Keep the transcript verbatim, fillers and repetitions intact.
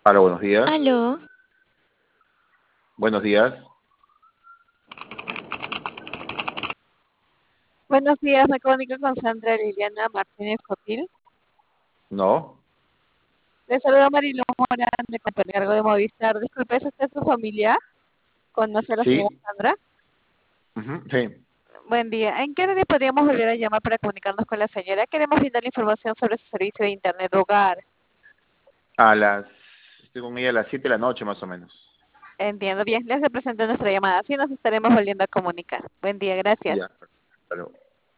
Hola, buenos días. Aló, Buenos días. Buenos días, me comunico con Sandra Liliana Martínez Cotil. No. Le saluda Marilu Morán de Compañía Cargo de Movistar. Disculpe, ¿es usted su familia? ¿Conoce a la señora Sí. Sandra? Ujú, sí. Buen día. ¿En qué hora podríamos volver a llamar para comunicarnos con la señora? Queremos brindar información sobre su servicio de Internet hogar. A las... Estoy con ella a las siete de la noche más o menos. Entiendo bien, les represento nuestra llamada. Así nos estaremos volviendo a comunicar. Buen día, gracias. Ya. Hasta luego.